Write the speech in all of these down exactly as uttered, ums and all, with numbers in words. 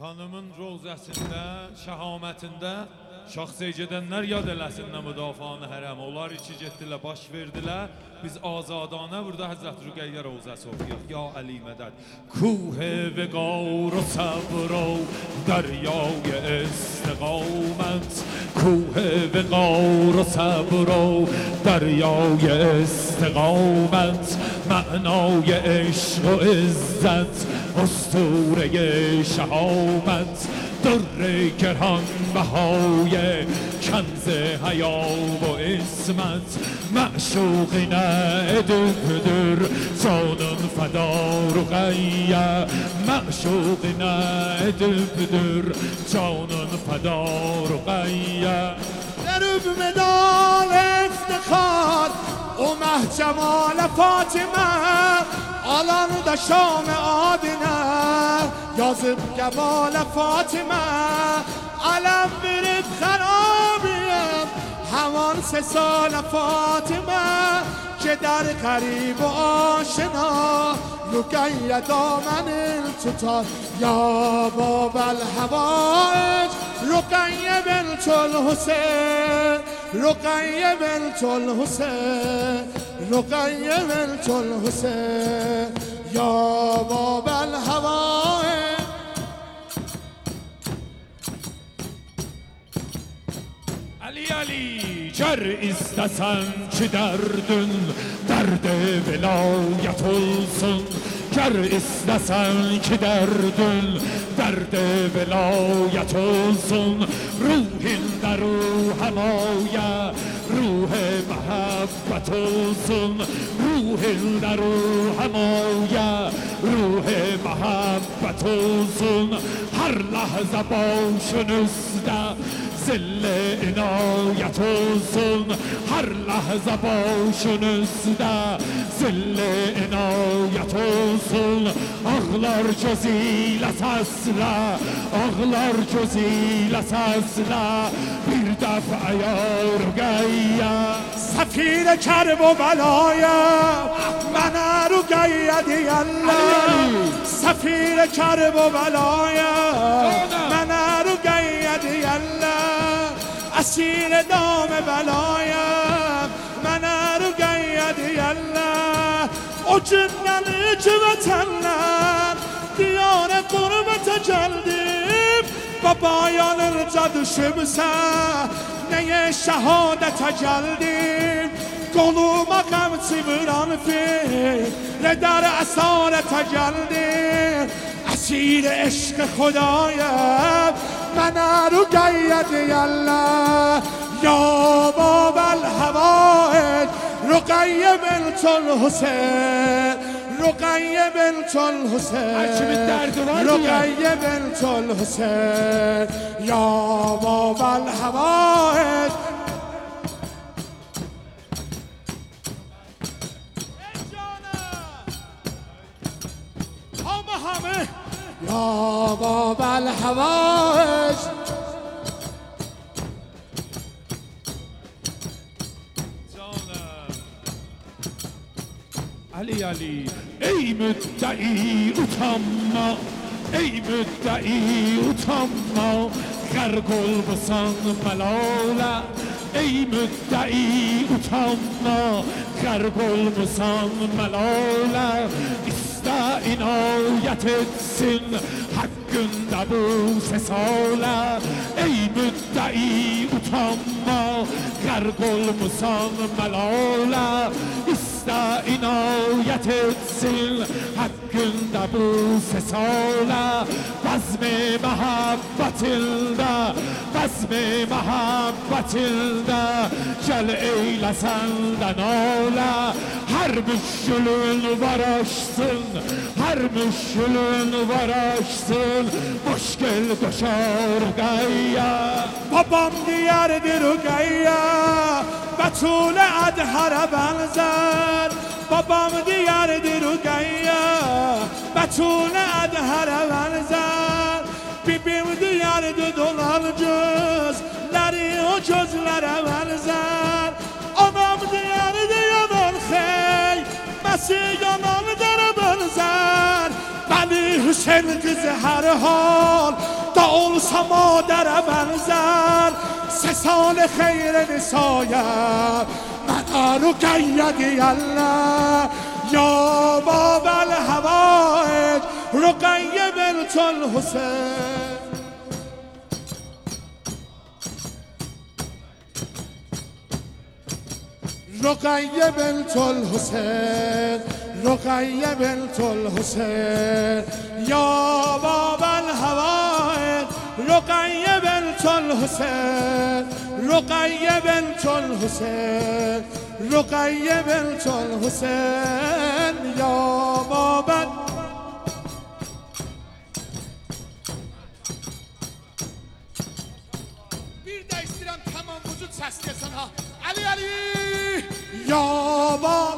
Xanımın rozəsində, şəhamətində şəxsiyyət edənlər yad eləsinlər müdafianı hərəm. Onlar iki getdilər, baş verdilər. Biz azadanə burada Həzrət Rüqəyyə rozəsi oxuyaq. Ya Əli mədəd. کوه وقار و صبر و دریای استقامت کوه وقار و صبر و دریای استقامت معنای عشق و عزت اسطوره شهامت در گران بهای کنز حیا و عصمت معشوقینه دبدر جانم فدا رقیه معشوقینه دبدر جانم فدا رقیه درب مدال افتخار اومه جمال فاطمه آلان دا شام آدینه یازم جمال فاطمه علم برد خرابیم همان سه سال فاطمه که در قریب و آشنا رقیه دامن التوتال یا باب الحوائج رقیه بنت الحسین رقیه بنت الحسین رقیه بنت الحسین یا باب الحوائج علی علی گر istesen ki derdin derde velayet olsun ger istesen ki derdin derde velayet olsun ruhin der ruh hamaya ruh محبت olsun ruhin der ruh hamaya ruh محبت olsun her lahza başınızda zil inayet olsun her lahza başınızda zil inayet olsun ağlar gözüyle sesle ağlar gözüyle sesle bir defa ya Rüqəyyə سفیر کرب و بلایم من رقیه دیالله سفیر کرب و بلایم من رقیه دیالله اسیر دام بلایم من رقیه دیالله o cümleni ki vatanlar diyar gurbet geldim babayanırca düşümse neye şehadete geldim koluma kamçı vuran fil در اسارete geldim اسیر عشق خدایم من رقیه دیالله یا باب الحوائج رقیه بنت الحسین رقیه بنت الحسین رقیه بنت الحسین یا باب الحوائج یا باب الحوائج علی علی ای مدعی utanma ey müddei utanma غرق olmasan melale ey müddei utanma غرق olmasan melale iste inayet etsin hakkında bu sesale ey müddei utanma غرق olmasan melale iste inayet etsin hakkında bu sesale bazm-i mehabbetilde bazm-i mehabbetilde gel eylesen de nale her müşkülün var aşsın her müşkülün var aşsın müşkül koşar Rüqəyyə babam diyardır Rüqəyyə Betule adhara benzer babam diyardır Rüqəyyə Betule adhara benzer bibim diyardır dolar gözleri o gözlere benzer anam diyardır yanan xey Mesih yanan dere benzer Hüseyin kızı her hal دا olsa مادر بنزر سه سال خیر نسایم من رقیه دیالله یا باب الهوایج رقیه بنت الحسین رقیه بنت الحسین رقیه بنت الحسین یا باب الهوایج رقیه بنت الحسین رقیه بنت الحسین رقیه بنت الحسین یا باب Bir de istedim tamam vücut seslesin ha. Ali Ali. یا باب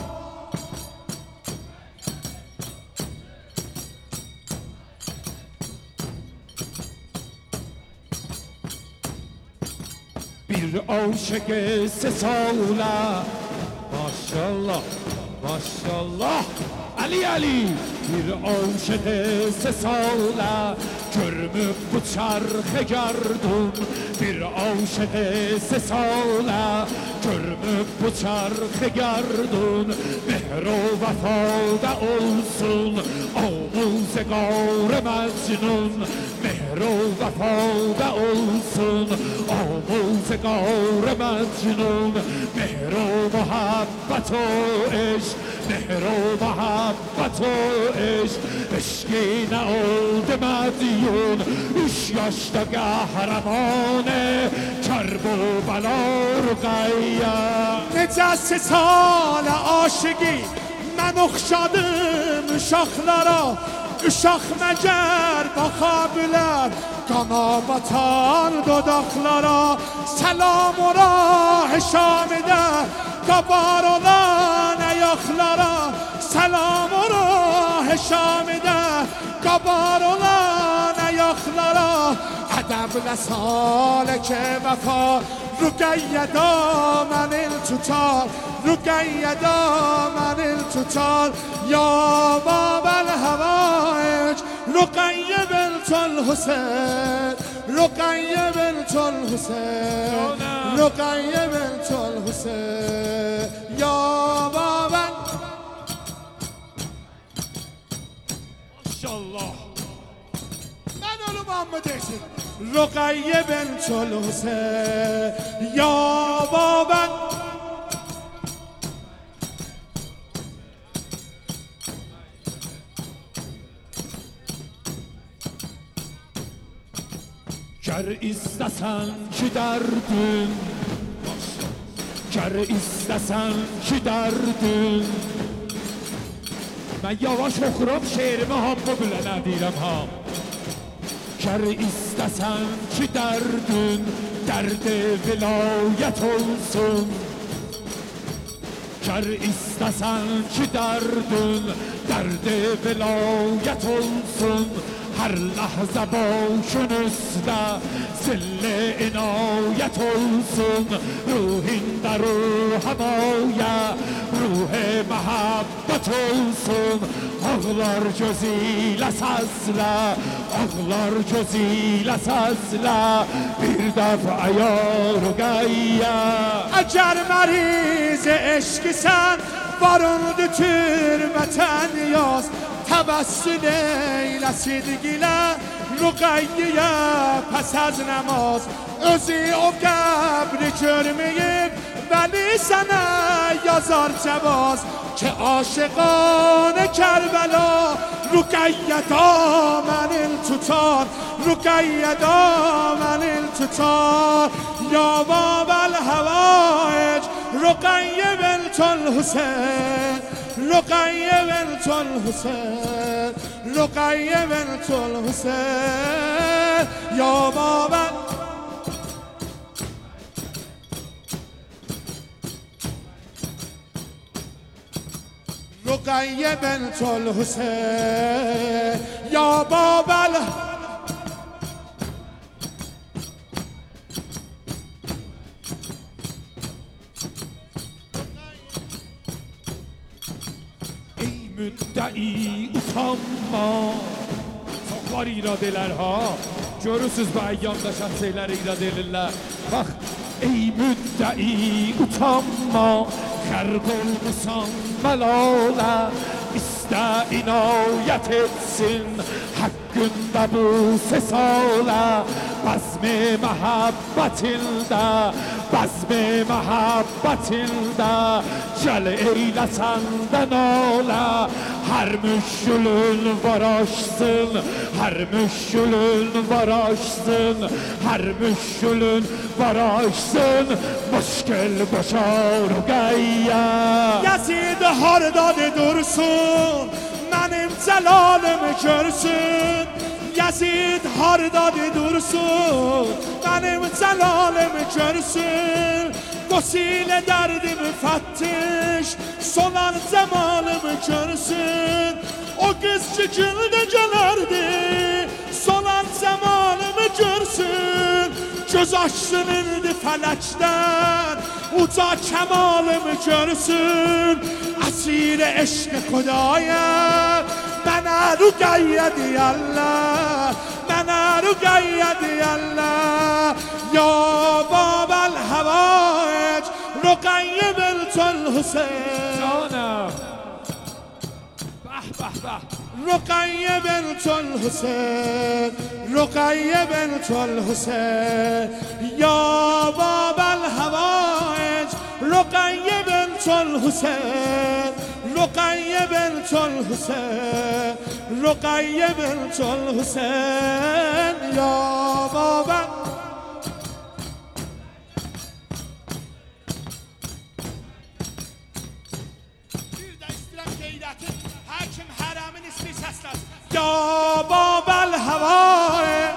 Bir aşık sه ساله ماشالله ماشالله علی علی bir aşık سه ساله görmüp bu çarxı gardum bir aşık سه ساله görmüp bu çarxı gardum mehr و وفادا olsun آموزگار مجنون مهر و وفادا olsun آموزگار مجنون مهر و محبت و عشق مهر و محبت و عشق عشقی نه oldu مدیون üç yaşta قهرمانه کرب و بلا رقیه Necə سه سال aşıqi mən oxşadım uşaqlara Uşaq məgər baxa bilər qana batan dodaqlara Səlam ora heşamidə qabar olan əyaqlara Səlam ora heşamidə qabar olan əyaqlara Ədəblə saləkə vəfa رقیه دامن التوتال رقیه دامن التوتال یا باب الهوایج رقیه بنت الحسین رقیه بنت الحسین رقیه بنت الحسین یا باب ماشالله Ben oğlum Muhammed'esin. رقیه بنت الحسین یا بابا گر istesen ki derdin ger istesen ki derdin من yavaş okuram şehrimi hamma bile nedirem ham ger istesen ki derdin derdi vilayet olsun ger istesen ki derdin derdi vilayet olsun her lahza başın üstte zille inayet olsun ruhinde ruh havaya ruh mehabbet olsun ağlar gözüyle sazla ağlar gözüyle sazla bir defa yar gayya اگر مریض عشقیسن varındı türmeten yaz Təbəssüm eyləsidgilə Rüqəyyəyə pəs az namaz Özü o qəbri görməyib Vəli sənə yazar cəvaz Ki aşıqanə Kərbəla Rüqəyyə damənil tutar Rüqəyyə damənil tutar Ya babəl həvaic Rüqəyyə bentül Hüseyin رقیه بنت الحسین رقیه بنت الحسین یا بابا رقیه بنت الحسین یا بابا müddei utanma var iradeler ha. Görürsüz bu eyyamdaşan şeyler iradelirler. Bak ey müddei utanma, gərq olmusan melale. İste inayet etsin hakkında bu sesale. Bazm-i mehabbetilde, bazm-i mehabbetilde gel eylesen de nale. Her müşkülün var aşsın, her müşkülün var aşsın, her müşkülün var aşsın. Müşkül başar gayya. Yazid hardadı dursun, benim celalimi görsün. Yazid hardadı dursun, benim celalimi görsün. Gusile derdimi fettiş, solan cemalimi görsün. O kız çıkıldı gelerdi, solan cemalimi görsün. Göz açsın indi felekten, uca kemalimi görsün. Esir eşk Xudaya, mənə rüqəyyə deyərlər, mənə rüqəyyə deyərlər. Ya Babəl Həvaic, rüqəyyə bintül Hüseyn. Canım. Bəh bəh bəh. رقیه بنت الحسین رقیه بنت الحسین یا باب الحوائج رقیه بنت الحسین رقیه بنت الحسین رقیه بنت الحسین یا باب یا باب الهوای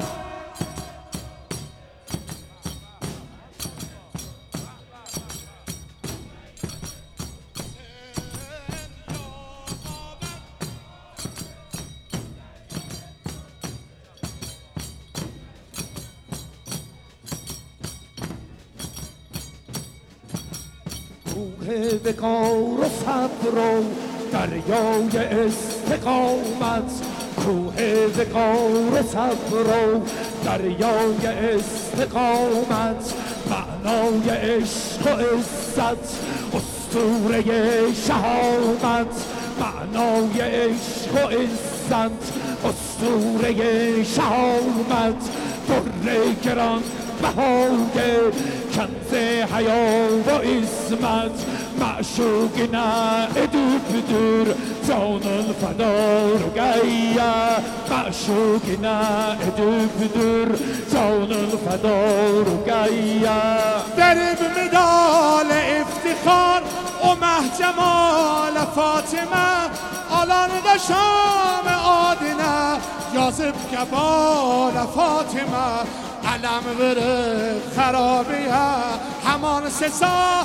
کوه وقار و صبر و دریای استقامت. کوه وقار و صبر و دریای استقامت. معنای عشق و عزت اسطوره شهامت. معنای عشق و عزت اسطوره شهامت. در گران بهای کنز حیا و عظمت. معشوقنا ادوبدور جان الفدا رقیه. معشوقنا ادوبدور جان الفدا رقیه. درب مدال افتخار و محجمال فاطمه آلان و شام آدینه یازب کبال فاطمه علم بره خرابیه همان سزا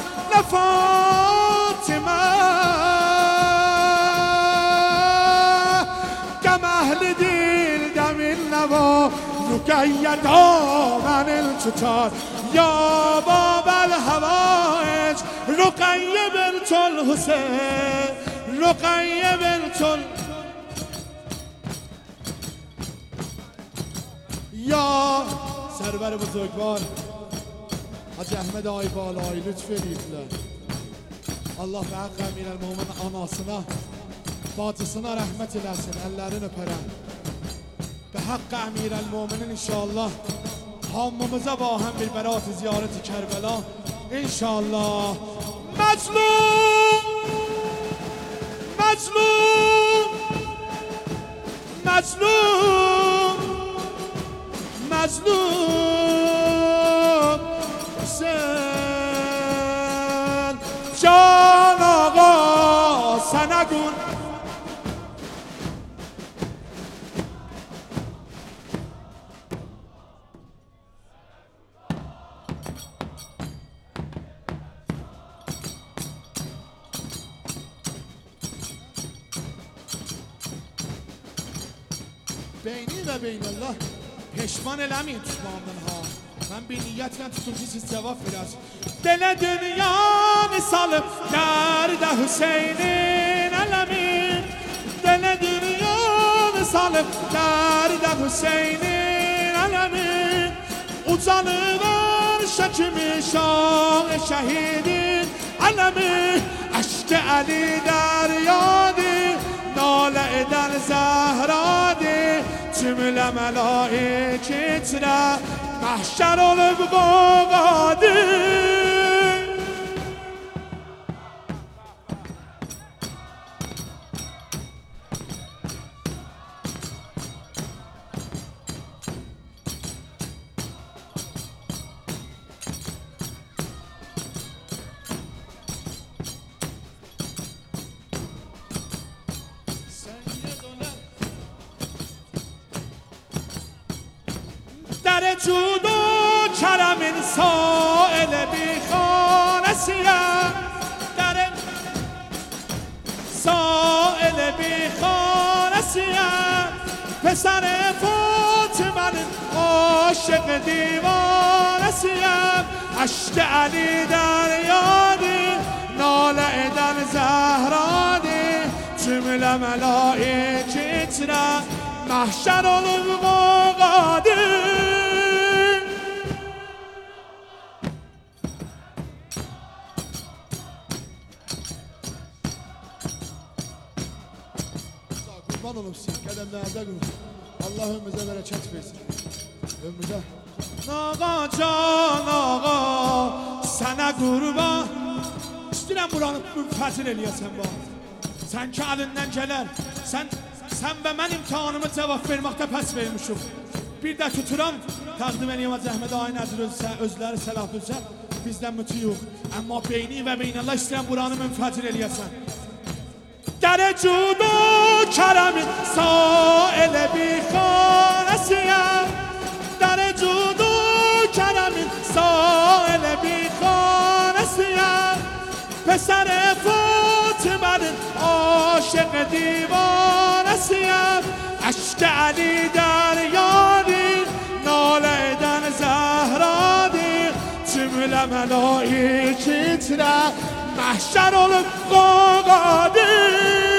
لفاطمه کم اهل دل دمیل نوا رقیه دامن الچتار یا باب الهوائج رقیه بنت الحسین رقیه بنت الحسین یا سرور بزرگوار حاج احمد آی بالای لطف ediblər. Allah və haqq əmir əl-Mumin anasına, bacısına rəhmət eləsin, əllərini öpərəm. Və haqq əmir əl-Muminin inşallah hamımıza با هم bir برات زیارت کربلا inşallah. مظلوم مظلوم مظلوم مظلوم حسین جان آقا سنگون بینی و بین الله پشمان لمین تو من ها من به نیتم tutun ki siz cevap verasın. Dele dünya misalim derde Hüseyin'in alemin. Dele dünya misalim salıb dərdə Hüseynin ələmi ucanıver şəkimi şah şəhidin ələmi aşk Ali deryadı nale eden zehradı cümle melaiketle mahşer olup qoğadı در جود و کرم سائل بی خانسیم در سائل بی خانسیم پسر فاطمه عاشق دیوانسیم عشق علی دریادی ناله در زهرادی جمله ملائکت را محشر olup qoğadı Kurban olum siz qədəmlərdə qurun Allah ömrümüzə bərəkət versin ömrümüzə Ağa can ağa sənə qurban İstəyirəm buranı münfəzil eləyəsən bana Sən ki əlindən gələr Sən Sən və mən imtihanımı cavab verməkdə pəs vermişim Bir də tuturam Təqdim eləyəm Əhməd Ağa Nəzir özləri səlah bilsə Bizdən mütü yox Amma beyni və beynəllah istəyən buranı münfəcir eləyəsən در جود و کرم سائل بی خانسیم در جود و کرم سائل بی خانسیم پسر فاطمه عاشق دیوانسیم عشق علی دریادی ناله eden زهرادی cümle ملائکت را محشر olup qoğadı